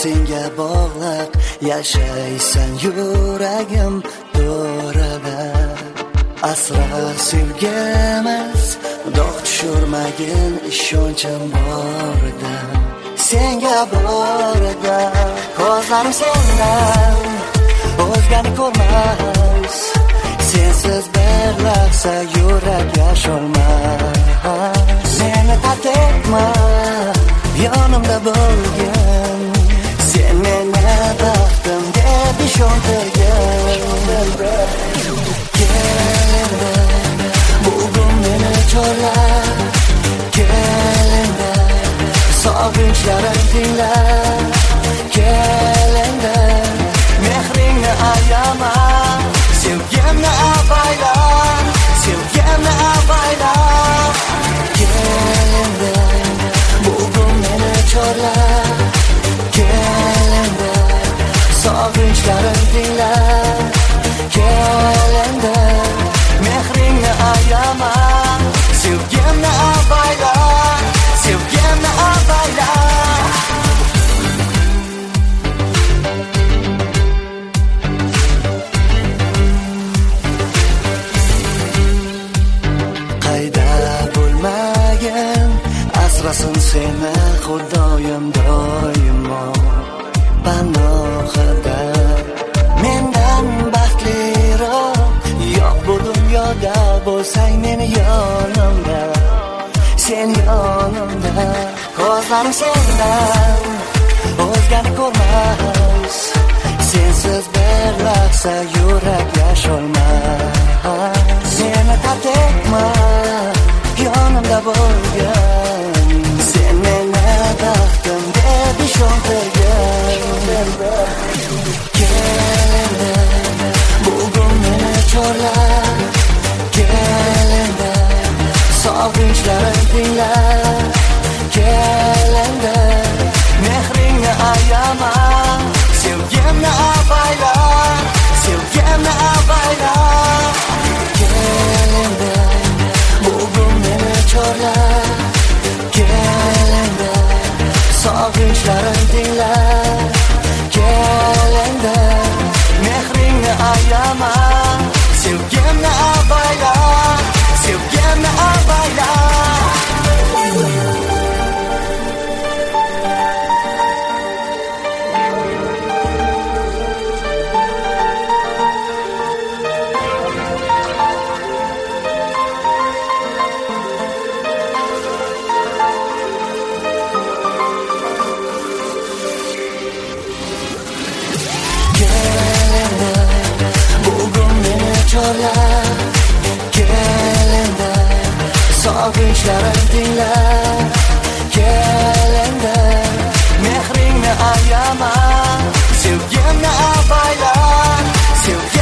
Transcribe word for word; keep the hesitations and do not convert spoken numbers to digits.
senga bog'lab yashaysan yuragim to'rada. Asrar sevgi emas, dog' tushirmagin ishonchim borida. Senga borida ko'zlarim sendan o'zgani ko'rmas. Sensiz bir lahza yurak yasholmas. Meni tark etma, yonimda bo'lgin. Sen meni baxtim deb ishontirgin. Kelindi bugun meni chorlab, kelindi sog'inchlarim tinglab. Kelindi mehringni ayama, sevgimni avayla, sevgimni avayla. Kelindi bugun meni chorlab, kelindi sog'inchlarim tinglab. Kelindi mehringni ayama, sevgimni avayla, sevgimni avayla. Qayda bo'lmagin, asrasin seni Xudoyim doimo panohida. Mendan baxtliroq yo'q bu dunyoda, bo'lsang meni yonimda, sen yonimda. Ko'zlarim sendan o'zgani ko'rmas. Sensiz bir lahza yurak yasholmas. Seni tark etma, yonimda bo'lgin. Sen meni baxtim deb ishontirgin. Kelindi bugun meni chorlab, kelindi sog'inchlarim tinglab. Kelindi mehringni ayama, sevgimni avayla, sevgimni avayla. Kelindi bugun meni chorlab, kelindi sog'inchlarim tinglab. Kelindi mehringni ayama, sevgimni avayla, sevgimni avayla. Kelindi sog'inchlarim tinglab. Kelindi mehringni ayama, sevgimni avayla, sevgimni